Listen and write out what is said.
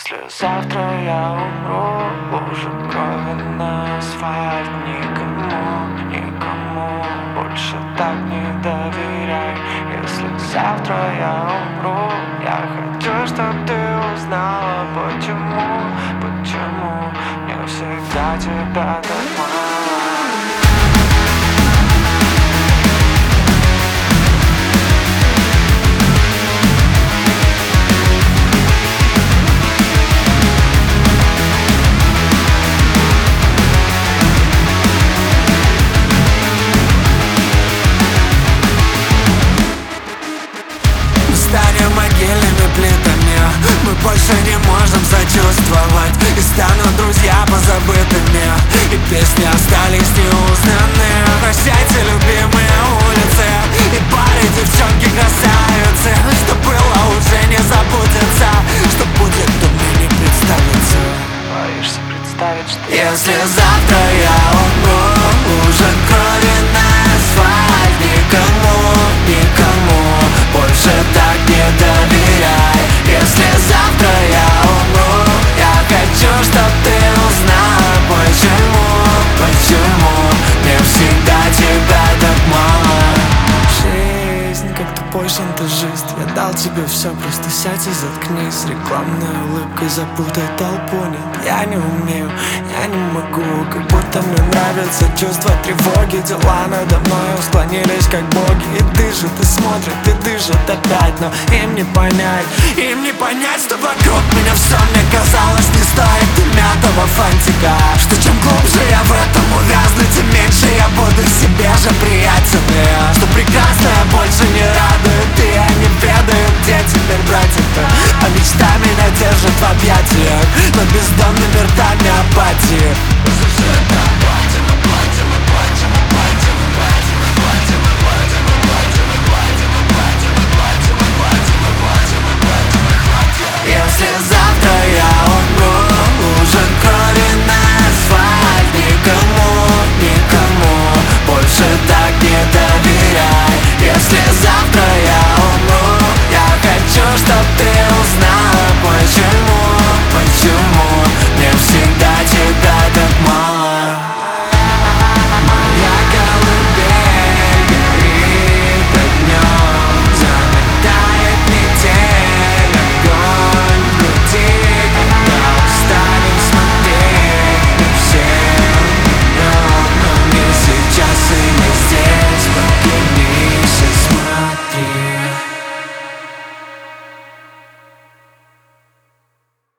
Если завтра я умру, лужи крови на асфальт. Никому больше так не доверяй. Если завтра я умру, я хочу, чтоб ты узнала, почему мне всегда тебя так мало. Станем могильными плитами, мы больше не можем сочувствовать. И станут друзья позабытыми, и песни остались неузнаны. Прощайте, любимые улицы, и пары, девчонки, красавицы. Что было, уже не забудется, что будет, то мне не представится. Боишься представить, что если завтра я умру, уже крови на асфальт. Никому больше так не доверяй. Если завтра я умру, я хочу, чтоб ты узнала, почему мне всегда тебя так мало. Жизнь, как тупой шантажист. Я дал тебе все, просто сядь и заткнись. Рекламной улыбкой запутай толпу. Нет, я не умею, я не могу. Как будто мне нравится чувство тревоги. Дела надо мною склонились как боги. И дышат, и смотрят, и дышат опять. Но им не понять, что вокруг меня все мне казалось не стоит и мятого фантика. Что чем глубже я в этом увязну, тем меньше я буду себе же приятельнее. Что прекрасное больше не радует, и я не ведаю, где теперь брать это. А мечта меня